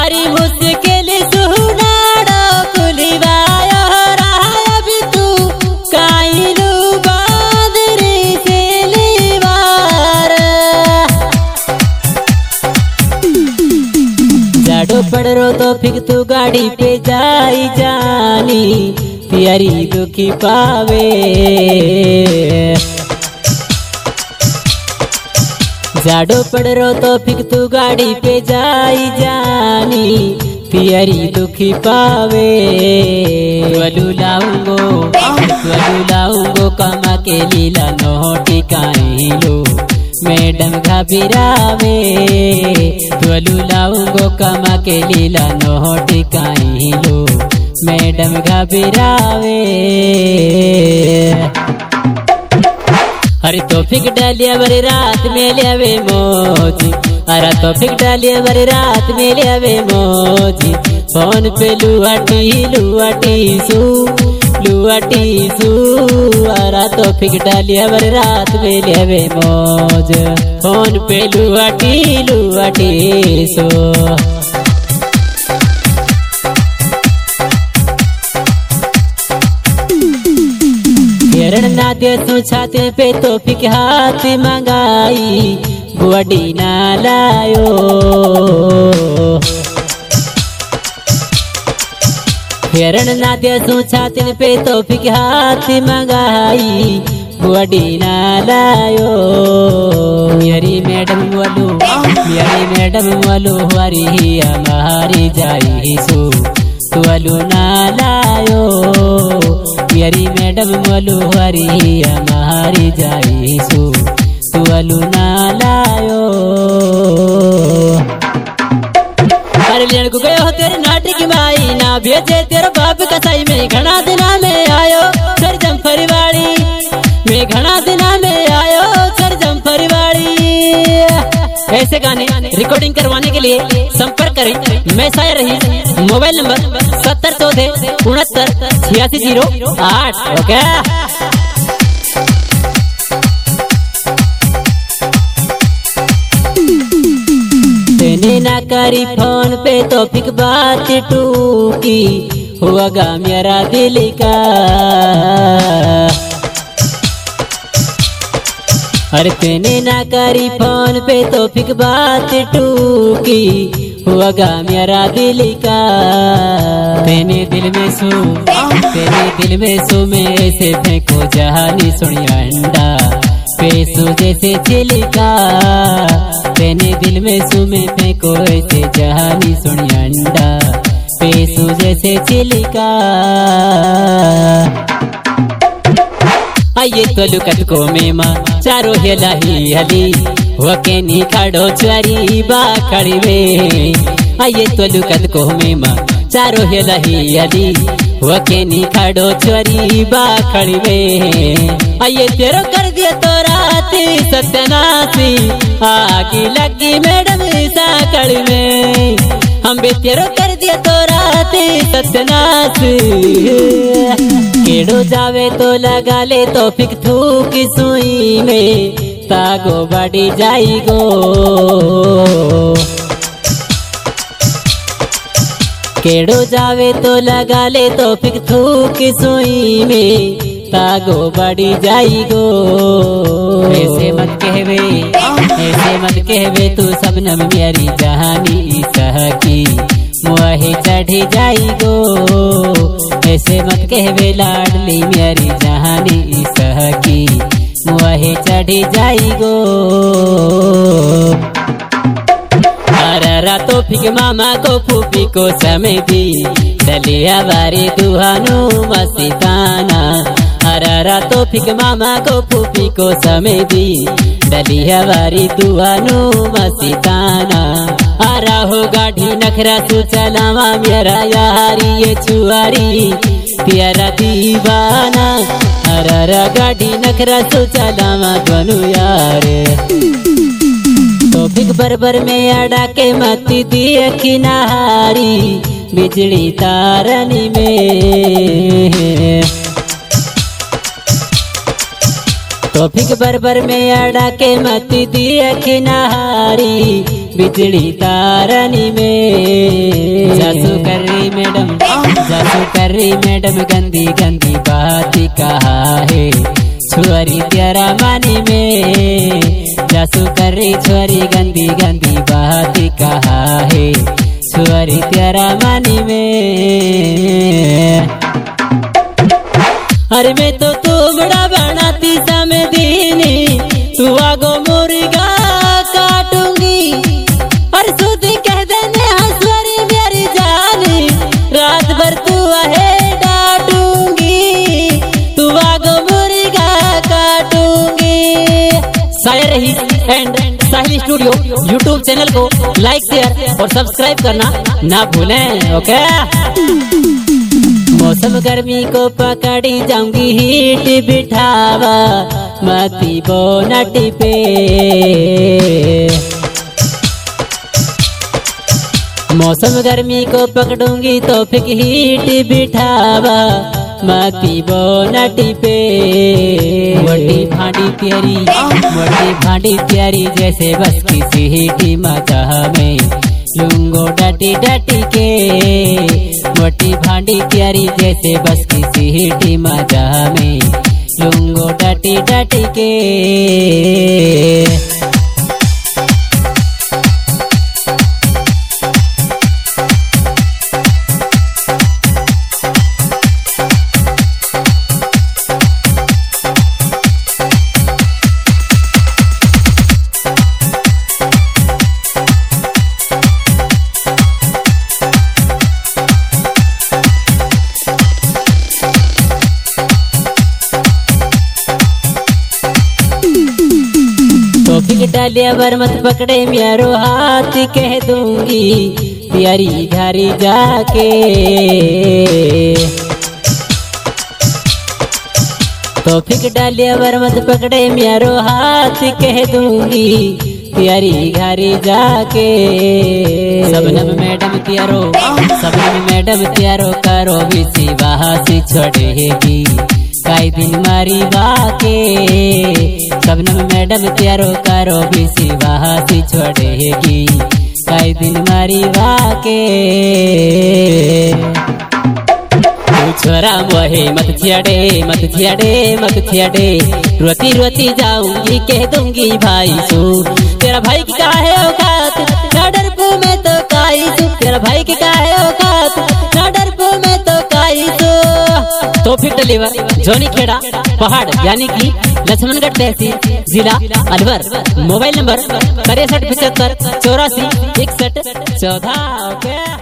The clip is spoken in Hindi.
भारी मुश्किल सुनाड़ो कुलिवायो अभी तू काइलू बादरी से लीवार जाड़ो पड़ रो तो फिर तू गाड़ी पे जाई जानी प्यारी दुखी पावे जाड़ो पड़ रो तो फिर तू गाड़ी पे जाई जानी प्यारी दुखी पावे वलू लाऊंगो कमा के लीला नोटी काइलो मैडम घबरावे वलू लाऊंगो कमा के लीला नोटी काइलो मैडम घबरावे अरे तो फिक डालिया बड़ी रात में लियावे मोजी अरे तो फिक डालिया बड़ी रात में लियावे मोजी फोन पे लुआटी सू अरे तो फिक डालिया बड़ी रात में लियावे मोज फोन पे लुआटी सू ना दे तू छाते पे तो फिक हाथ मंगाई बुआडी ना लायो फेरन ना दे तू छाते पे तो फिक हाथ मंगाई बुआडी ना लायो मेरी मैडम वालो हमारी हमारी जाई सो तुअलू ना लायो मेरी मैडम वालो हरी हमारी जाई सो तुअलू ना लायो अरे लेन को गयो तेरे नाटक माई ना भेजे तेरे बाप कसाई में घना दिना में आयो सरजम फरीवाड़ी में घना दिना में आयो सरजम फरीवाड़ी ऐसे गाने रिकॉर्डिंग करवाने के लिए संपर्क करें मैं शायर रही मोबाइल नंबर 70 ओके। तेने ना करी फोन पे तो फिक बात टूकी हुआगा मेरा दिल का अरे तेने ना करी फोन पे तो फिक बात टूकी हुआगा मेरा दिल का तेने दिल में सो में ऐसे फेंको जहानी सुनिया अंडा पेसो जैसे चिलिका तेने दिल में सो में फेंको ऐसे जहानी सुनिया अंडा पेसो जैसे चिलिका आइए तो लुकत को मेमा चारो हेलाही हली वके नी खड़ो चरी बाखड़ी में आइए तो लुकत को मेमा चारो हेलाही हली वके नी खड़ो चरी बाखड़ी में आइए तेरो कर दिया तो राती सत्यनाशी आगी लगी मैडम साकड़ी में हम भी तेरो कर दिया तो राती सत्यनाशी केड़ो जावे तो लगा ले तो फिक थूक सुई में तागो बड़ी जाई गो केड़ो जावे तो लगा ले तो फिक थूक सुई में तागो बड़ी जाई गो ऐसे मत कहवे तू सबनम मेरी जहानी सहकी मुआही चढ़ी जाई गो ऐसे मत कहवे लाडली मेरी जहानी सहकी मुआही चढ़ी जाई गो अररा तो फिक मामा को फूफी को समय दी डलिया बारी दुहानु मस्ताना अररा तो फिक मामा को फूफी को समय दी डलिया बारी दुहानु मस्ताना आरा हो गाढ़ी नखरा सु चलावा मेरा यारी ये छुआरी प्यारा दीवाना अररा गाढ़ी नखरा सु चलावा दोनों यार तो फिक बरबर में अड़ा के मती दिए किनारी बिजली तारनी में तो फिक बरबर में अड़ा के मती दिए किनारी बिजली तारनी में। जासू कर रही मैडम, जासू कर रही मैडम गंदी गंदी बात कहा है छुरी तेरा मानी में। जासू कर रही छोरी गंदी गंदी बात कहा है छुरी तेरा मानी में। अरे मैं तो तुमड़ा बनाती समय दीनी, तू आगो मुर्गा काटूंगी। अरे सुध कह देने हंसवरी मेरी जानी, रात भर तू है डांटूंगी, तू आगो मुर्गा काटूंगी। Shayar Rahi and Sahil studio YouTube channel को लाइक शेयर और सब्सक्राइब करना ना भूलें। ओके। मौसम गर्मी को पकड़ी जाऊंगी हीट बिठावा मती बोनट पे। मौसम गर्मी को पकड़ूंगी तो फिर हीट बिठावा मती बोनट पे। मोटी भांडी प्यारी, मोटी भांडी प्यारी जैसे बस की सीटी मचा में लूंगो डटी डटी के। मोटी भांडी प्यारी जैसे बस की सीटी मजा में लूंगो डटी डटी के। टॉपिक डालिया बर मत पकड़े म्यारो हाथ कह दूंगी प्यारी घरी जाके। टॉपिक डालिया बर मत पकड़े म्यारो हाथ कह दूंगी प्यारी घरी जाके। सबनम मैडम त्यारो, सबनम मैडम त्यारो करो बिसी वहाँ से छोड़ेगी काई दिन मारी बाके। सबनम मैडम त्यारो करो बिसी वहाँ से छोड़ेगी काई दिन मारी बाके। छोरा मोहे मत छियाड़े, मत छियाड़े, मत छियाड़े, रोती रोती जाऊंगी कह दूंगी भाई सू तेरा भाई की क्या है औकात, ना डरपो में तो काई सू तेरा भाई की क्या है औकात, ना डरपो में तो काई सू। तो फिर डिलीवर जोनी खेड़ा पहाड़ यानी कि लक्ष्मणगढ़ तहसील जिला अलवर। Mobile number 6375 84 61 14।